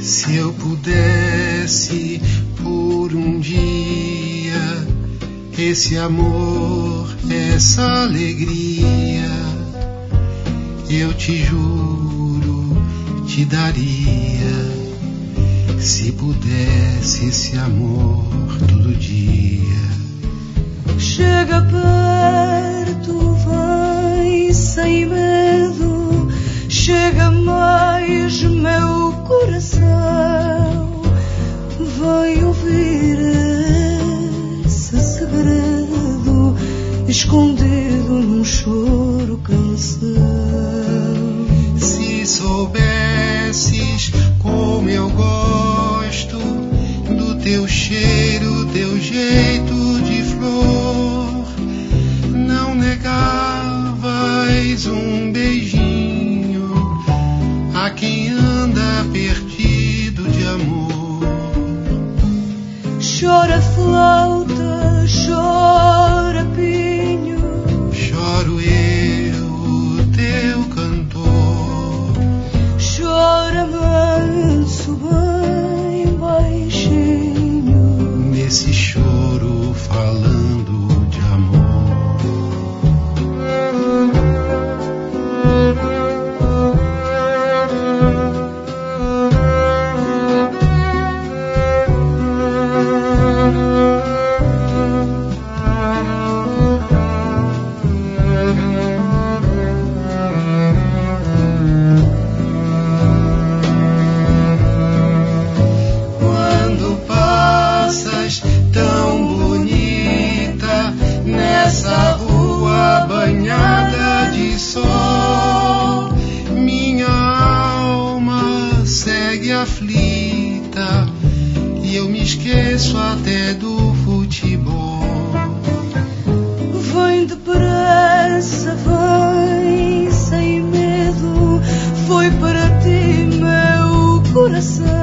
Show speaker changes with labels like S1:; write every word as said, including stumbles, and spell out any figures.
S1: Se eu pudesse por um dia esse amor, essa alegria, eu te juro, te daria. Se pudesse esse amor todo dia.
S2: Chega perto, vem sem medo. Chega mais, meu coração. Vem ouvir esse segredo escondido num choro canção.
S1: Se soubesses como eu gosto do teu cheiro, teu jeito de flor, não negavas um beijinho a quem anda perdido de amor.
S2: Chora flauta, chora pinho,
S1: choro eu, teu cantor.
S2: Chora manso, bem baixinho,
S1: nesse choro falando de amor. Aflita, e eu me esqueço até do futebol.
S2: Vem depressa, vem sem medo. Foi para ti, meu coração.